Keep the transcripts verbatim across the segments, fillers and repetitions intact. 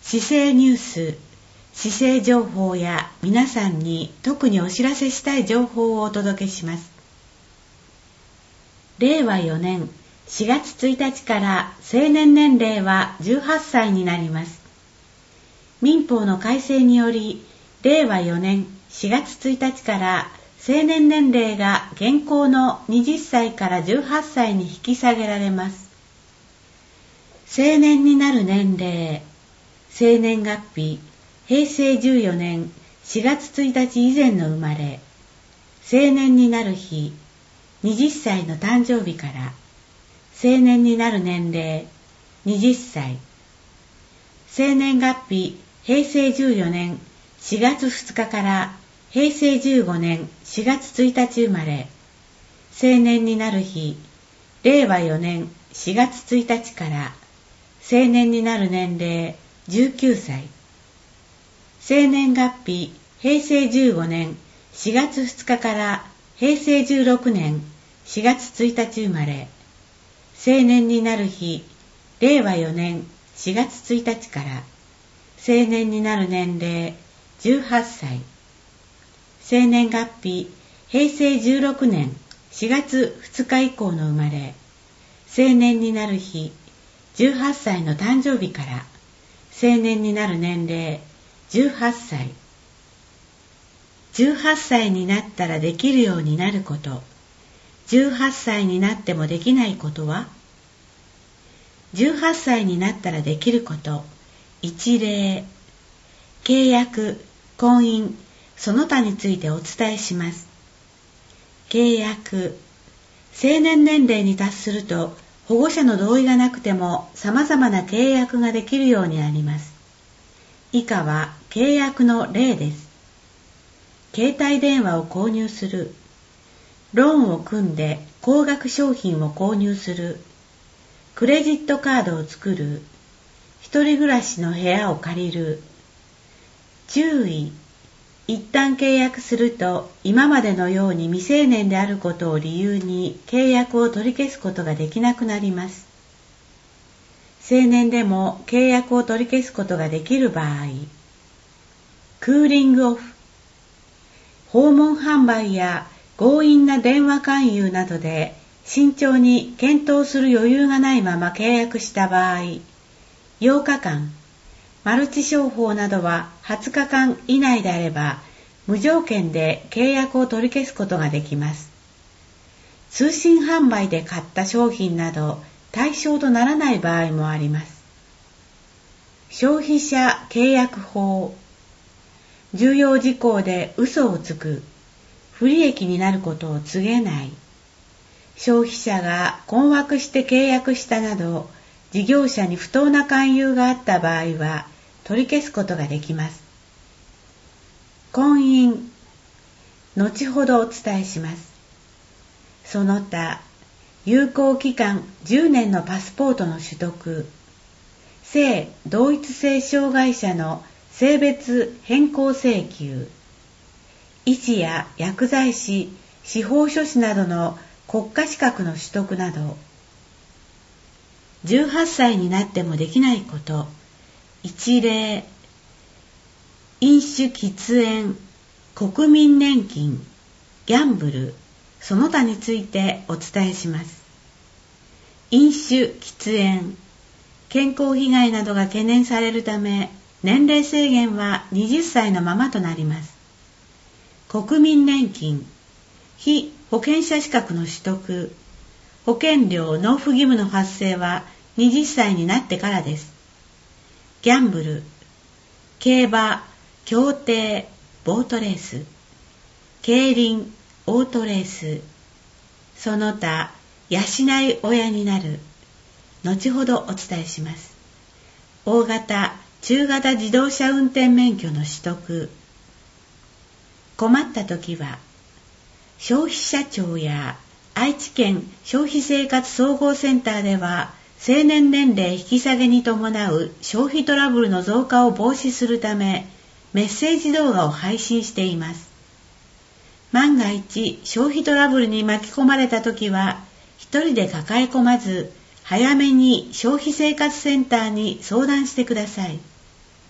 市政ニュース、市政情報や皆さんに特にお知らせしたい情報をお届けします。れいわよねんしがつついたちから成年年齢はじゅうはっさいになります。民法の改正により、れいわよねんしがつついたちから成年年齢が現行のはたちからじゅうはっさいに引き下げられます。成年になる年齢、生年月日、へいせいじゅうよねんしがつついたち以前の生まれ、成年になる日、はたちの誕生日から、成年になる年齢、はたち、生年月日、へいせいじゅうよねんしがつふつかからへいせいじゅうごねんしがつついたち生まれ、成年になる日、れいわよねんしがつついたちから成年になる年齢じゅうきゅうさい、生年月日、へいせいじゅうごねんしがつふつかからへいせいじゅうろくねんしがつついたち生まれ、成年になる日、れいわよねんしがつついたちから成年になる年齢じゅうはっさい、生年月日、へいせいじゅうろくねんしがつふつか以降の生まれ、成年になる日、じゅうはっさいの誕生日から成年になる年齢じゅうはっさい。じゅうはっさいになったらできるようになること、じゅうはっさいになってもできないことは？じゅうはっさいになったらできること、一例、契約、婚姻、その他についてお伝えします。契約、成年年齢に達すると保護者の同意がなくても様々な契約ができるようになります。以下は契約の例です。携帯電話を購入する、ローンを組んで高額商品を購入する、クレジットカードを作る、一人暮らしの部屋を借りる。注意、一旦契約すると今までのように未成年であることを理由に契約を取り消すことができなくなります。成年でも契約を取り消すことができる場合、クーリングオフ、訪問販売や強引な電話勧誘などで慎重に検討する余裕がないまま契約した場合、ようかかん、マルチ商法などははつかかん以内であれば無条件で契約を取り消すことができます。通信販売で買った商品など対象とならない場合もあります。消費者契約法、重要事項で嘘をつく、不利益になることを告げない、消費者が困惑して契約したなど事業者に不当な勧誘があった場合は取り消すことができます。婚姻、後ほどお伝えします。その他、有効期間じゅうねんのパスポートの取得、性同一性障害者の性別変更請求、医師や薬剤師、司法書士などの国家資格の取得など、じゅうはっさいになってもできないこと、一例、飲酒喫煙、国民年金、ギャンブル、その他についてお伝えします。飲酒喫煙、健康被害などが懸念されるため、年齢制限ははたちのままとなります。国民年金、被保険者資格の取得、保険料納付義務の発生ははたちになってからです。ギャンブル、競馬、競艇、ボートレース、競輪、オートレース、その他、養い親になる、後ほどお伝えします。大型、中型自動車運転免許の取得、困ったときは、消費者庁や愛知県消費生活総合センターでは、成年年齢引き下げに伴う消費トラブルの増加を防止するため、メッセージ動画を配信しています。万が一消費トラブルに巻き込まれたときは、一人で抱え込まず、早めに消費生活センターに相談してください。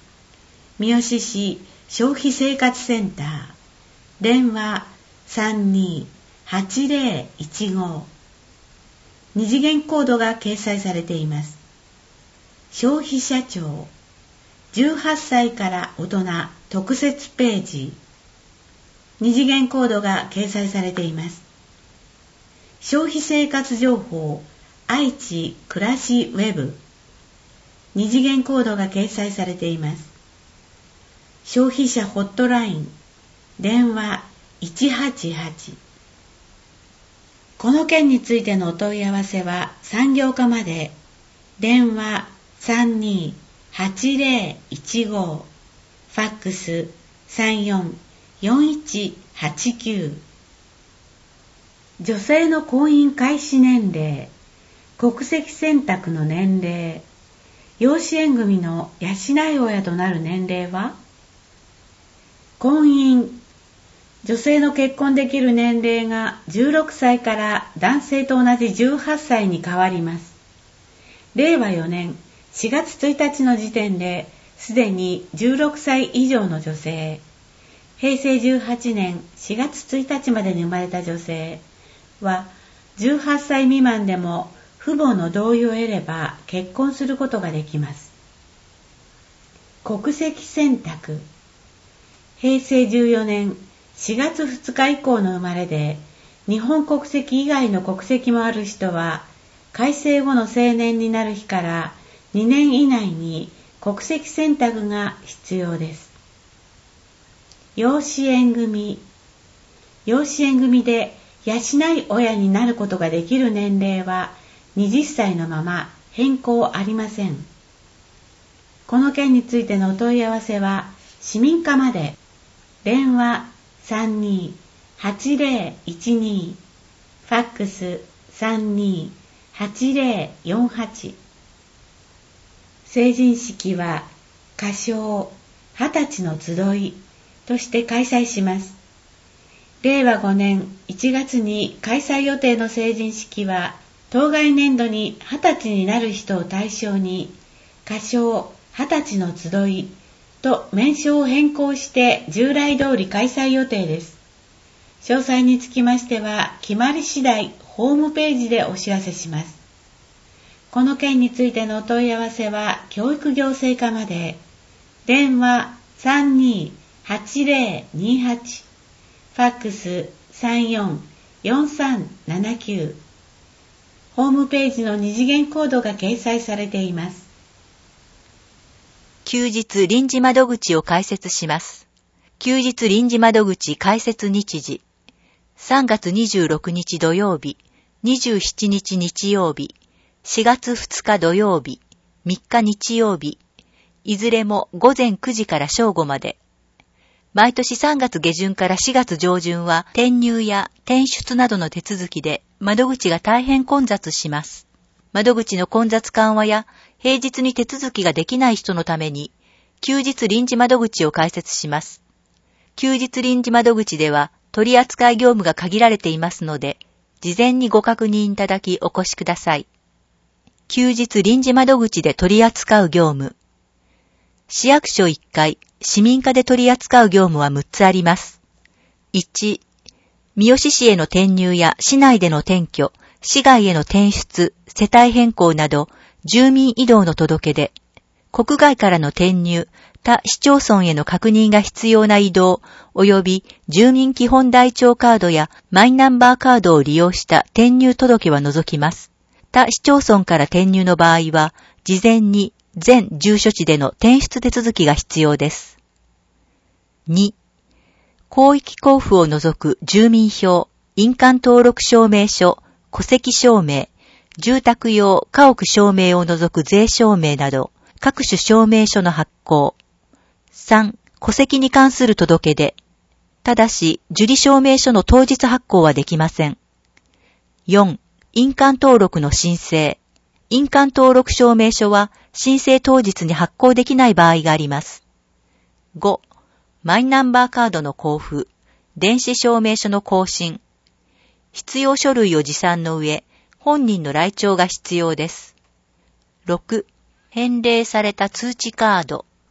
三好市消費生活センター、電話 さんにーはちぜろいちご、二次元コードが掲載されています。消費者庁、じゅうはっさいから大人特設ページ、二次元コードが掲載されています。消費生活情報愛知暮らしウェブ、二次元コードが掲載されています。消費者ホットライン、電話いちはちはち。この件についてのお問い合わせは産業課まで、電話 さんにーはちぜろいちご、ファックス さんよんよんいちはちきゅう。女性の婚姻開始年齢、国籍選択の年齢、養子縁組の養い親となる年齢は？婚姻、女性の結婚できる年齢がじゅうろくさいから男性と同じじゅうはっさいに変わります。れいわよねんしがつついたちの時点ですでにじゅうろくさい以上の女性、へいせいじゅうはちねんしがつついたちまでに生まれた女性はじゅうはっさい未満でも父母の同意を得れば結婚することができます。国籍選択、へいせいじゅうよねんしがつふつか以降の生まれで日本国籍以外の国籍もある人は改正後の成年になる日からにねん以内に国籍選択が必要です。養子縁組、養子縁組で養い親になることができる年齢ははたちのまま変更ありません。この件についてのお問い合わせは市民課まで、電話 さんにーはちぜろいちに、ファックス さんにーはちぜろよんはち。成人式は歌唱はたちの集いとして開催します。れいわごねんいちがつに開催予定の成人式は当該年度にはたちになる人を対象に歌唱はたちの集いと名称を変更して従来通り開催予定です。詳細につきましては決まり次第ホームページでお知らせします。この件についてのお問い合わせは教育行政課まで、電話 さんにーはちぜろにはち、ファックス さんよんよんさんななきゅう。ホームページの二次元コードが掲載されています。 休日臨時窓口を開設します。休日臨時窓口開設日時。さんがつにじゅうろくにち土曜日、にじゅうしちにち日曜日、しがつふつか土曜日、みっか日曜日、いずれもごぜんくじから正午まで。毎年さんがつ下旬からしがつ上旬は転入や転出などの手続きで窓口が大変混雑します。窓口の混雑緩和や平日に手続きができない人のために休日臨時窓口を開設します。休日臨時窓口では取扱業務が限られていますので、事前にご確認いただきお越しください。休日臨時窓口で取り扱う業務。市役所いっかい、市民課で取り扱う業務はむっつあります。いち、三好市への転入や市内での転居、市外への転出、世帯変更など、住民移動の届け出、国外からの転入、他市町村への確認が必要な移動、及び住民基本台帳カードやマイナンバーカードを利用した転入届は除きます。他市町村から転入の場合は、事前に全住所地での転出手続きが必要です。に、広域交付を除く住民票、印鑑登録証明書、戸籍証明、住宅用家屋証明を除く税証明など、各種証明書の発行。さん、戸籍に関する届け出。ただし、受理証明書の当日発行はできません。よん、印鑑登録の申請。印鑑登録証明書は申請当日に発行できない場合があります。ご、マイナンバーカードの交付、電子証明書の更新。必要書類を持参の上、本人の来庁が必要です。ろく、返礼された通知カード、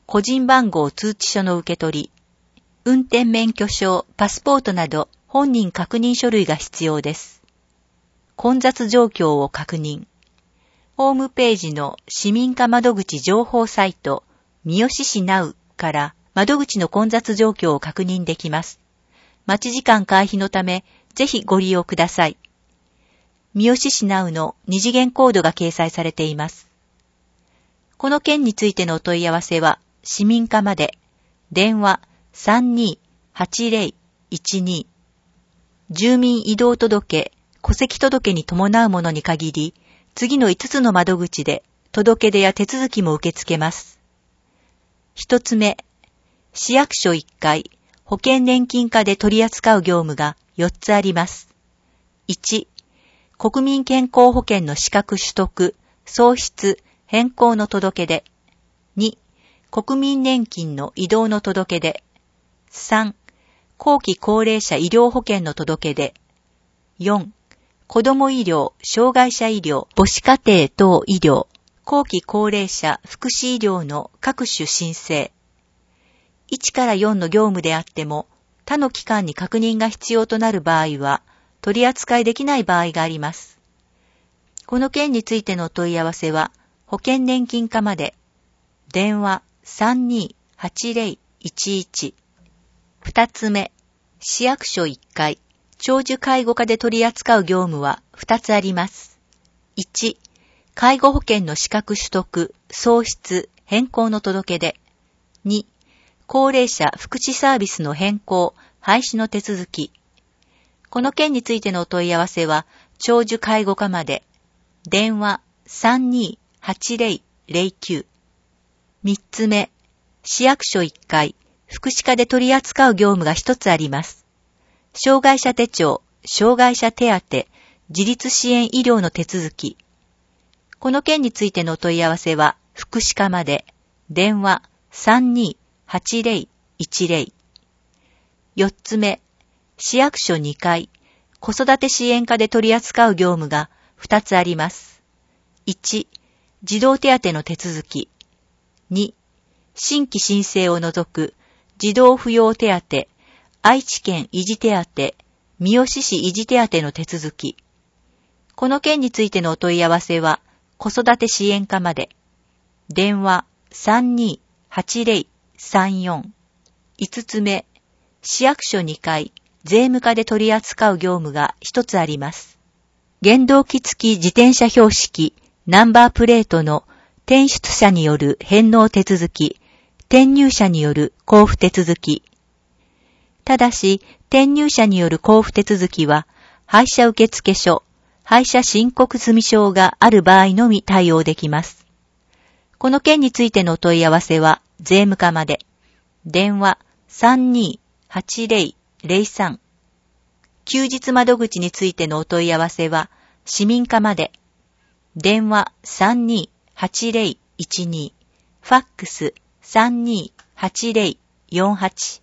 個人番号通知書の受け取り、運転免許証、パスポートなど本人確認書類が必要です。混雑状況を確認。ホームページの市民課窓口情報サイト、三好市ナウから窓口の混雑状況を確認できます。待ち時間回避のため、ぜひご利用ください。三好市ナウの二次元コードが掲載されています。この件についてのお問い合わせは、市民課まで、電話 さんにーはちぜろいちに、住民移動届、戸籍届に伴うものに限り、次のいつつの窓口で届け出や手続きも受け付けます。一つ目、市役所いっかい、保険年金課で取り扱う業務がよっつあります。いち、国民健康保険の資格取得、喪失、変更の届け出。に、国民年金の移動の届け出。さん、後期高齢者医療保険の届け出。よん、子ども医療、障害者医療、母子家庭等医療、後期高齢者福祉医療の各種申請。いちからよんの業務であっても、他の機関に確認が必要となる場合は、取り扱いできない場合があります。この件についてのお問い合わせは、保険年金課まで、電話 さんにーはちぜろいちいち。二つ目、市役所いっかい、長寿介護課で取り扱う業務は二つあります。いち、介護保険の資格取得、喪失、変更の届け出。に、高齢者福祉サービスの変更、廃止の手続き。この件についてのお問い合わせは、長寿介護課まで、電話 さんにーはちぜろいぜろきゅう。三つ目、市役所いっかい、福祉課で取り扱う業務が一つあります。障害者手帳、障害者手当、自立支援医療の手続き。この件についてのお問い合わせは、福祉課まで、電話 さんにーはちぜろいちぜろ。四つ目、市役所にかい、子育て支援課で取り扱う業務が二つあります。いち、児童手当の手続き。に、新規申請を除く児童扶養手当、愛知県維持手当、三好市維持手当の手続き。この件についてのお問い合わせは、子育て支援課まで。電話 さんにーはちぜろいさんよん。五つ目、市役所にかい、税務課で取り扱う業務が一つあります。原動機付き自転車標識、ナンバープレートの転出者による返納手続き、転入者による交付手続き。ただし、転入者による交付手続きは、配車受付書、配車申告済証がある場合のみ対応できます。この件についてのお問い合わせは、税務課まで。電話 さんにーはちぜろいぜろさん。休日窓口についてのお問い合わせは、市民課まで。電話 さんにーはちぜろいちに。ファックス さんにーはちぜろいよんはち。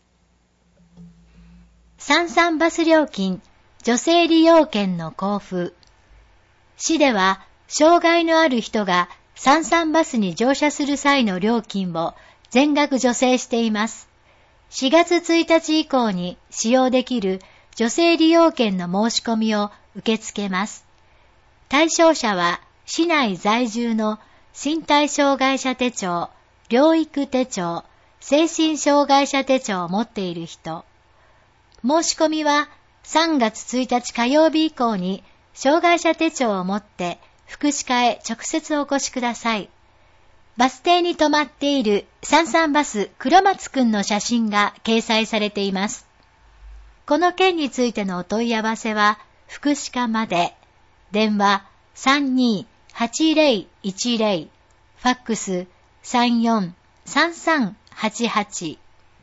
さんさんバス料金、女性利用券の交付。市では、障害のある人がさんさんバスに乗車する際の料金を全額助成しています。しがつついたち以降に使用できる女性利用券の申し込みを受け付けます。対象者は、市内在住の身体障害者手帳、療育手帳、精神障害者手帳を持っている人。申し込みはさんがつついたち火曜日以降に障害者手帳を持って福祉課へ直接お越しください。バス停に止まっているさんさんバス黒松くんの写真が掲載されています。この件についてのお問い合わせは福祉課まで。電話 さんにーはちぜろいちぜろ。ファックス さんよんさんさんはちはち。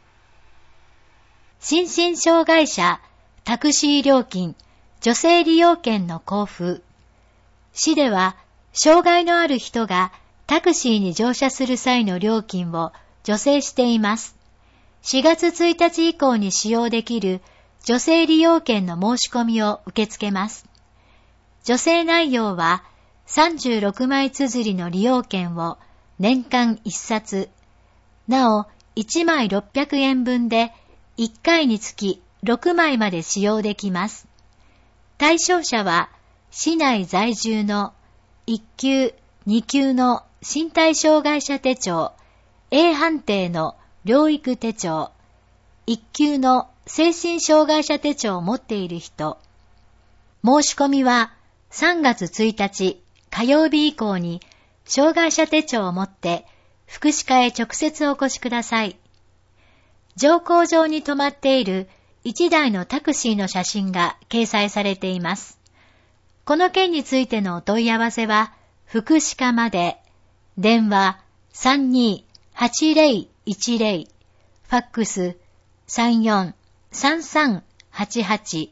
心身障害者タクシー料金女性利用券の交付。市では障害のある人がタクシーに乗車する際の料金を助成しています。しがつついたち以降に使用できる女性利用券の申し込みを受け付けます。助成内容はさんじゅうろくまい綴りの利用券を年間いっさつ、 なお、いちまいろっぴゃくえんぶんでいっかいにつきろくまいまで使用できます。対象者は、市内在住のいっきゅう、にきゅうの身体障害者手帳、A 判定の療育手帳、いっきゅうの精神障害者手帳を持っている人。申し込みはさんがつついたち火曜日以降に障害者手帳を持って福祉課へ直接お越しください。乗降場に止まっているいちだいのタクシーの写真が掲載されています。この件についてのお問い合わせは福祉課まで。電話 さんにーはちぜろいちぜろ、ファックス さんよんさんさんはちはち。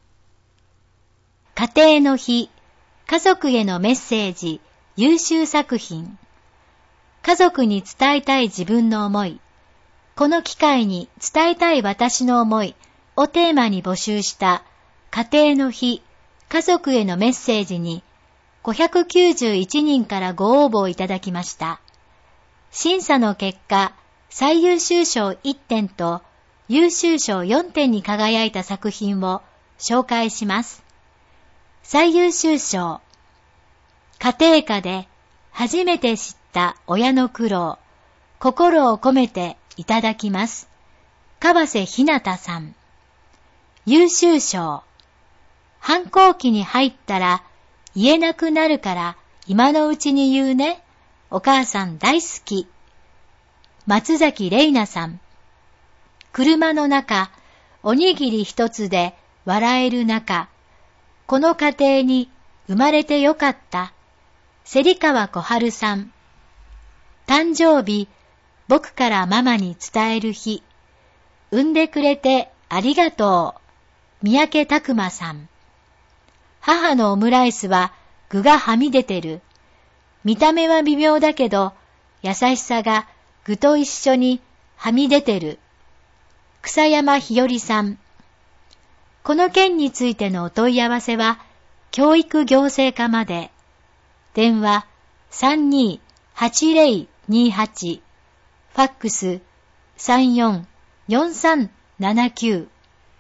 家庭の日、家族へのメッセージ、優秀作品。家族に伝えたい自分の思い。この機会に伝えたい私の思いをテーマに募集した家庭の日、家族へのメッセージにごひゃくきゅうじゅういちにんからご応募いただきました。審査の結果、最優秀賞いってんと優秀賞よんてんに輝いた作品を紹介します。最優秀賞、家庭科で初めて知った親の苦労、心を込めていただきます。川瀬ひなたさん。優秀賞、反抗期に入ったら言えなくなるから今のうちに言うね。お母さん大好き。松崎玲奈さん。車の中、おにぎり一つで笑える中、この家庭に生まれてよかった。芹川小春さん。誕生日、僕からママに伝える日。産んでくれてありがとう。三宅拓馬さん。母のオムライスは具がはみ出てる。見た目は微妙だけど、優しさが具と一緒にはみ出てる。草山ひよりさん。この件についてのお問い合わせは、教育行政課まで。電話 さんにーはちぜろにはち、ファックス さんよんよんさんななきゅう。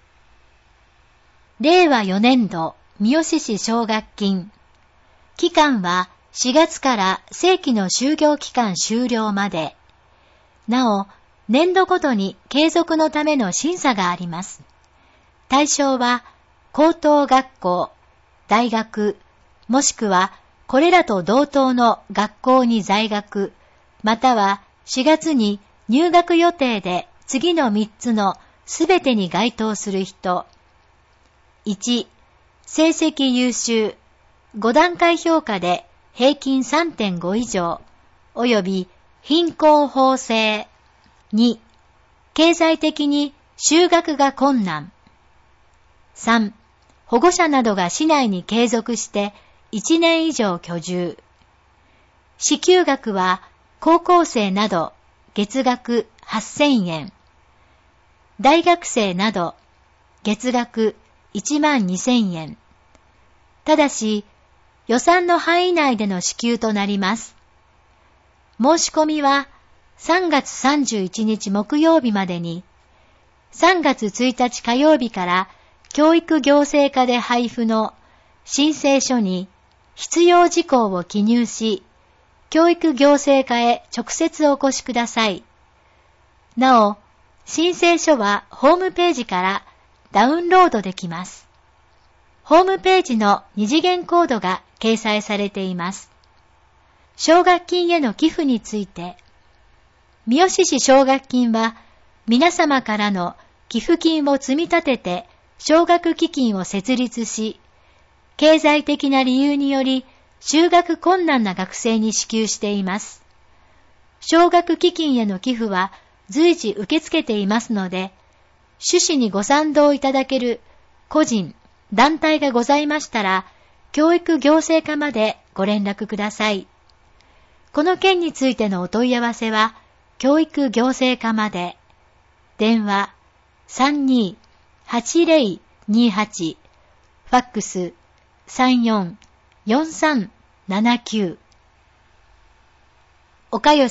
れいわよねんど三好市奨学金。期間はしがつから正規の就業期間終了まで。なお、年度ごとに継続のための審査があります。対象は高等学校、大学、もしくはこれらと同等の学校に在学、またはしがつに入学予定で次のみっつのすべてに該当する人。いち、成績優秀、ごだんかい評価で平均 さんてんご 以上、および貧困法制。に、経済的に就学が困難。さん、保護者などが市内に継続していちねん以上居住。支給額は高校生など月額はっせんえん。大学生など月額いちまんにせんえん。ただし予算の範囲内での支給となります。申し込みはさんがつさんじゅういちにち木曜日までに、さんがつついたち火曜日から教育行政課で配布の申請書に必要事項を記入し、教育行政課へ直接お越しください。なお、申請書はホームページからダウンロードできます。ホームページの二次元コードが掲載されています。奨学金への寄付について、三好市奨学金は皆様からの寄付金を積み立てて奨学基金を設立し、経済的な理由により就学困難な学生に支給しています。奨学基金への寄付は随時受け付けていますので、趣旨にご賛同いただける個人、団体がございましたら、教育行政課までご連絡ください。この件についてのお問い合わせは、教育行政課まで。電話 さんにーはちぜろにはち、ファックス さんよんよんさんななきゅう。岡吉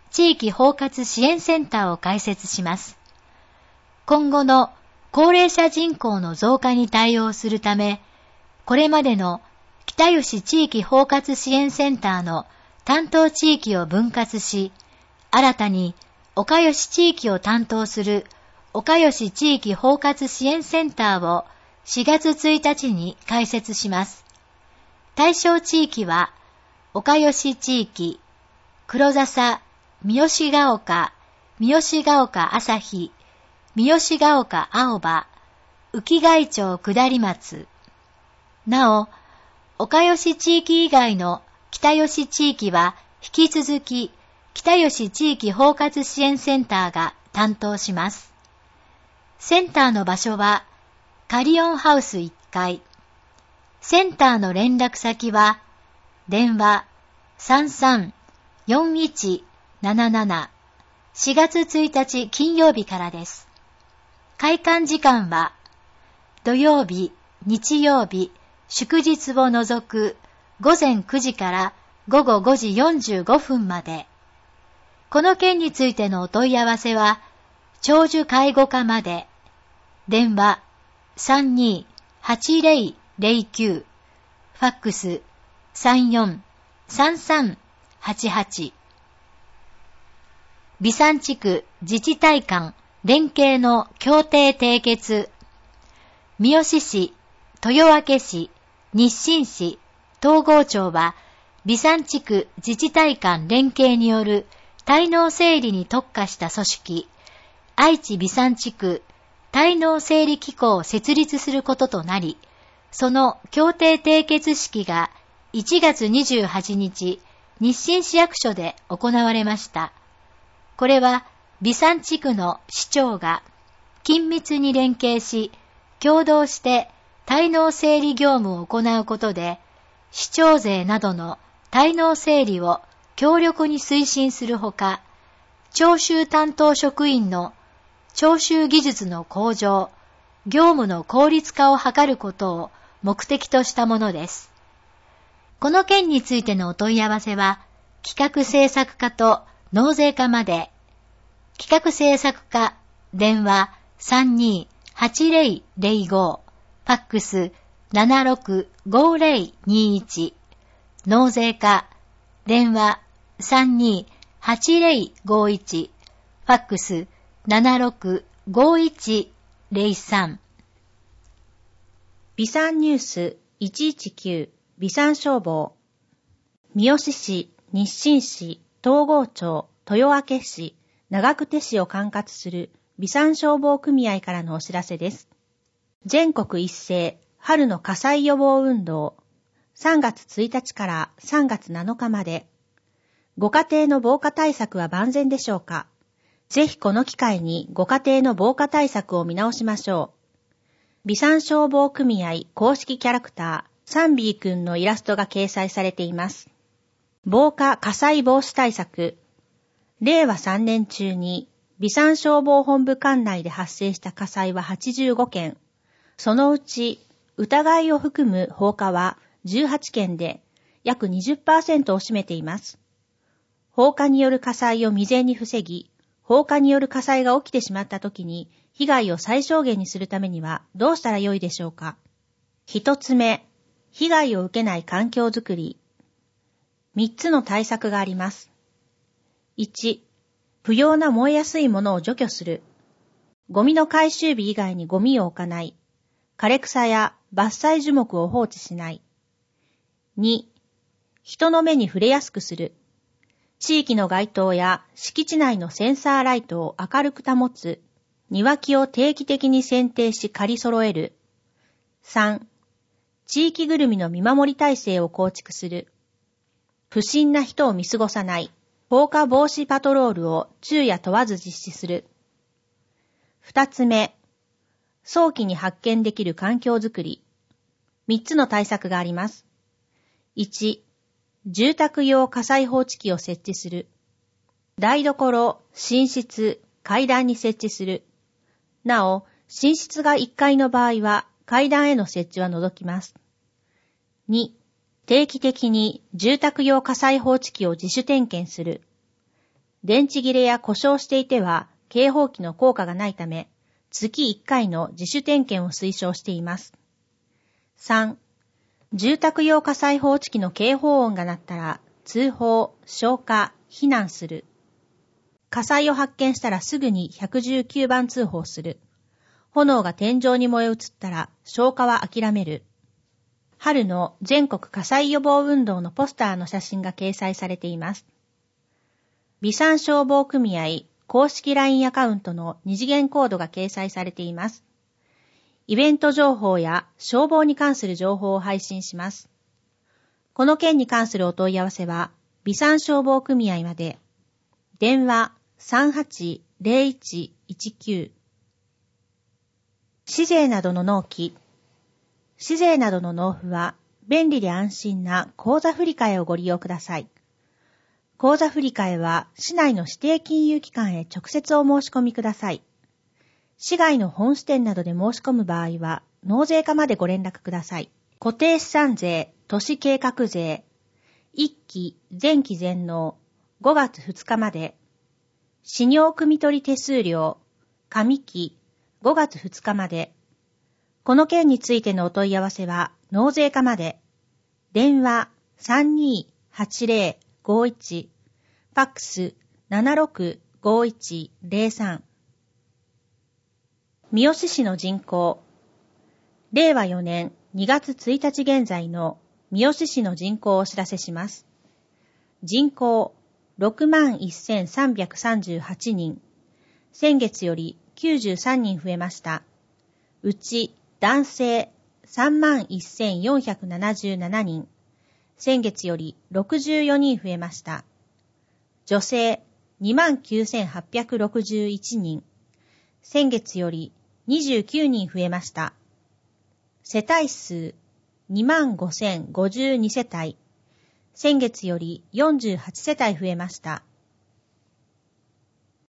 地域包括支援センターを開設します。今後の高齢者人口の増加に対応するため、これまでの北吉地域包括支援センターの担当地域を分割し、新たに岡吉地域を担当する岡吉地域包括支援センターをしがつついたちに開設します。対象地域は、岡吉地域、黒笹、三好ヶ丘、三好ヶ丘朝日、三好ヶ丘青葉、浮貝町下り松。なお、岡吉地域以外の北吉地域は引き続き北吉地域包括支援センターが担当します。センターの場所はカリオンハウスいっかい。センターの連絡先は電話 さんさんよんいちなななな しがつついたち金曜日からです。開館時間は土曜日、日曜日、祝日を除くごぜんくじからごごごじよんじゅうごふんまで。この件についてのお問い合わせは、長寿介護課まで。電話 さんにーはちぜろぜろきゅう、ファックス さんよんさんさんはちはち。備産地区自治体間連携の協定締結。三好市、豊明市、日清市、東郷町は、備産地区自治体間連携による滞納整理に特化した組織、愛知備産地区滞納整理機構を設立することとなり、その協定締結式がいちがつにじゅうはちにち、日清市役所で行われました。これは、備産地区の市長が緊密に連携し、共同して滞納整理業務を行うことで、市長税などの滞納整理を強力に推進するほか、徴収担当職員の徴収技術の向上、業務の効率化を図ることを目的としたものです。この件についてのお問い合わせは、企画制作課と納税課まで。企画制作課、電話 さんにーはちぜろぜろご、ファックス ななろくごぜろにいち、納税課、電話 さんにーはちぜろごいち、ファックス ななろくごいちぜろさん。 備産ニュースいちいちきゅう備産消防。三好市、日清市、東郷町、豊明市、長久手市を管轄する備産消防組合からのお知らせです。全国一斉春の火災予防運動、さんがつついたちからさんがつなのかまで。ご家庭の防火対策は万全でしょうか？ぜひこの機会にご家庭の防火対策を見直しましょう。備産消防組合公式キャラクター、サンビーくんのイラストが掲載されています。防火火災防止対策。れいわさんねん中に、備産消防本部管内で発生した火災ははちじゅうごけん。そのうち、疑いを含む放火はじゅうはちけんで、約 にじゅっパーセント を占めています。放火による火災を未然に防ぎ、放火による火災が起きてしまったときに、被害を最小限にするためにはどうしたらよいでしょうか。一つ目、被害を受けない環境づくり。三つの対策があります。いち、不要な燃えやすいものを除去する。ゴミの回収日以外にゴミを置かない。枯れ草や伐採樹木を放置しない。に、人の目に触れやすくする。地域の街灯や敷地内のセンサーライトを明るく保つ。庭木を定期的に剪定し刈り揃える。さん、地域ぐるみの見守り体制を構築する。不審な人を見過ごさない。放火防止パトロールを昼夜問わず実施する。二つ目、早期に発見できる環境づくり。三つの対策があります。いち、住宅用火災報知器を設置する。台所、寝室、階段に設置する。なお、寝室がいっかいの場合は階段への設置は除きます。に、定期的に住宅用火災報知器を自主点検する。 電池切れや故障していては警報器の効果がないため、月いっかいの自主点検を推奨しています。さん、住宅用火災報知器の警報音が鳴ったら、通報、消火、避難する。火災を発見したらすぐにひゃくじゅうきゅうばん通報する。炎が天井に燃え移ったら消火は諦める。春の全国火災予防運動のポスターの写真が掲載されています。備産消防組合公式 ライン アカウントの二次元コードが掲載されています。イベント情報や消防に関する情報を配信します。この件に関するお問い合わせは、備産消防組合まで。電話 さんはちゼロいちいちきゅう。市税などの納期。市税などの納付は、便利で安心な口座振替をご利用ください。口座振替は、市内の指定金融機関へ直接お申し込みください。市外の本支店などで申し込む場合は、納税課までご連絡ください。固定資産税、都市計画税、一期、前期全納、ごがつふつかまで。私尿汲み取り手数料、上期、ごがつふつかまで。この件についてのお問い合わせは、納税課まで。電話 さんにーはちゼロごいち、ファックス ななろくごいちゼロさん。三好市の人口。れいわよねんにがつついたち現在の三好市の人口をお知らせします。人口 ろくまんせんさんびゃくさんじゅうはちにん。先月よりきゅうじゅうさんにん増えました。うち男性 さんまんせんよんひゃくななじゅうななにん。先月よりろくじゅうよにん増えました。女性 にまんきゅうせんはっぴゃくろくじゅういちにん。先月よりにじゅうきゅうにん増えました。世帯数 にまんごせんごじゅうに 世帯。先月よりよんじゅうはち世帯増えました。